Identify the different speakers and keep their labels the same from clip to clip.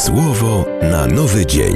Speaker 1: Słowo na nowy dzień.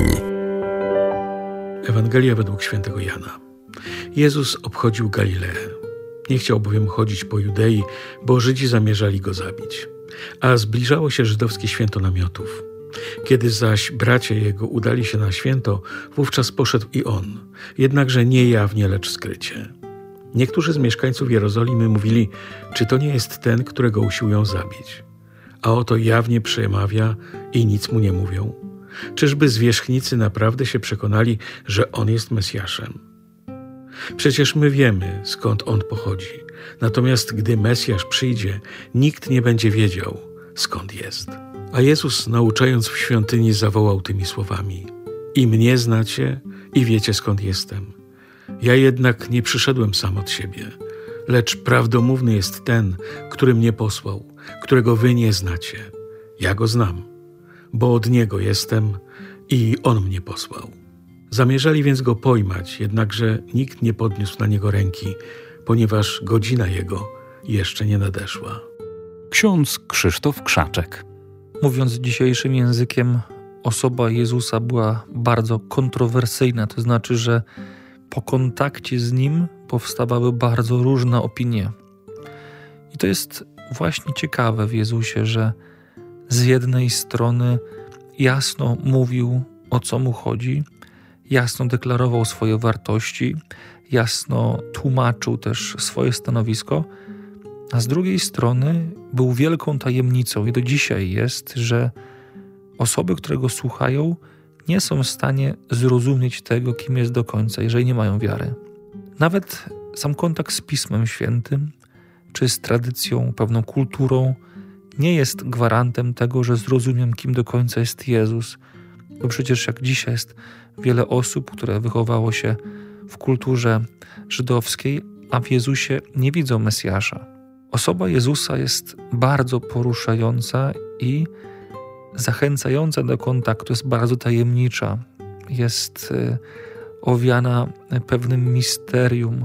Speaker 2: Ewangelia według świętego Jana. Jezus obchodził Galileę. Nie chciał bowiem chodzić po Judei, bo Żydzi zamierzali go zabić. A zbliżało się żydowskie święto namiotów. Kiedy zaś bracia jego udali się na święto, wówczas poszedł i on, jednakże nie jawnie, lecz skrycie. Niektórzy z mieszkańców Jerozolimy mówili, czy to nie jest ten, którego usiłują zabić. A oto jawnie przemawia i nic mu nie mówią. Czyżby zwierzchnicy naprawdę się przekonali, że on jest Mesjaszem? Przecież my wiemy, skąd on pochodzi. Natomiast gdy Mesjasz przyjdzie, nikt nie będzie wiedział, skąd jest. A Jezus, nauczając w świątyni, zawołał tymi słowami: I mnie znacie i wiecie, skąd jestem. Ja jednak nie przyszedłem sam od siebie, lecz prawdomówny jest ten, który mnie posłał, którego wy nie znacie. Ja go znam, bo od niego jestem i on mnie posłał. Zamierzali więc go pojmać, jednakże nikt nie podniósł na niego ręki, ponieważ godzina jego jeszcze nie nadeszła.
Speaker 3: Ksiądz Krzysztof Krzaczek.
Speaker 4: Mówiąc dzisiejszym językiem, osoba Jezusa była bardzo kontrowersyjna, to znaczy, że po kontakcie z Nim powstawały bardzo różne opinie. I to jest właśnie ciekawe w Jezusie, że z jednej strony jasno mówił, o co Mu chodzi, jasno deklarował swoje wartości, jasno tłumaczył też swoje stanowisko, a z drugiej strony był wielką tajemnicą i do dzisiaj jest, że osoby, które Go słuchają, nie są w stanie zrozumieć tego, kim jest do końca, jeżeli nie mają wiary. Nawet sam kontakt z Pismem Świętym, czy z tradycją, pewną kulturą, nie jest gwarantem tego, że zrozumiem, kim do końca jest Jezus. Bo przecież jak dzisiaj jest wiele osób, które wychowało się w kulturze żydowskiej, a w Jezusie nie widzą Mesjasza. Osoba Jezusa jest bardzo poruszająca i zachęcająca do kontaktu, jest bardzo tajemnicza, jest owiana pewnym misterium.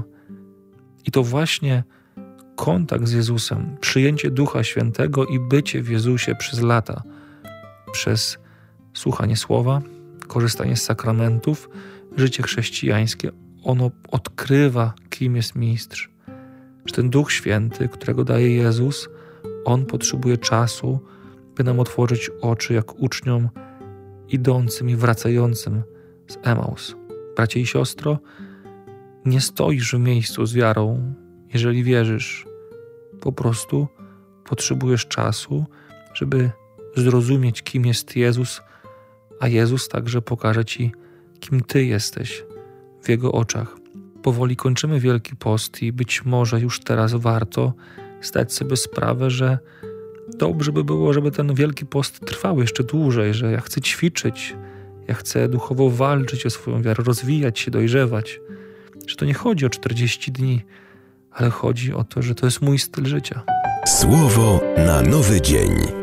Speaker 4: I to właśnie kontakt z Jezusem, przyjęcie Ducha Świętego i bycie w Jezusie przez lata, przez słuchanie Słowa, korzystanie z sakramentów, życie chrześcijańskie, ono odkrywa, kim jest Mistrz. Że ten Duch Święty, którego daje Jezus, On potrzebuje czasu, by nam otworzyć oczy jak uczniom idącym i wracającym z Emaus. Bracie i siostro, nie stoisz w miejscu z wiarą, jeżeli wierzysz. Po prostu potrzebujesz czasu, żeby zrozumieć, kim jest Jezus, a Jezus także pokaże Ci, kim Ty jesteś w Jego oczach. Powoli kończymy Wielki Post i być może już teraz warto zdać sobie sprawę, że dobrze by było, żeby ten Wielki Post trwał jeszcze dłużej, że ja chcę ćwiczyć, ja chcę duchowo walczyć o swoją wiarę, rozwijać się, dojrzewać. Że to nie chodzi o 40 dni, ale chodzi o to, że to jest mój styl życia.
Speaker 1: Słowo na nowy dzień.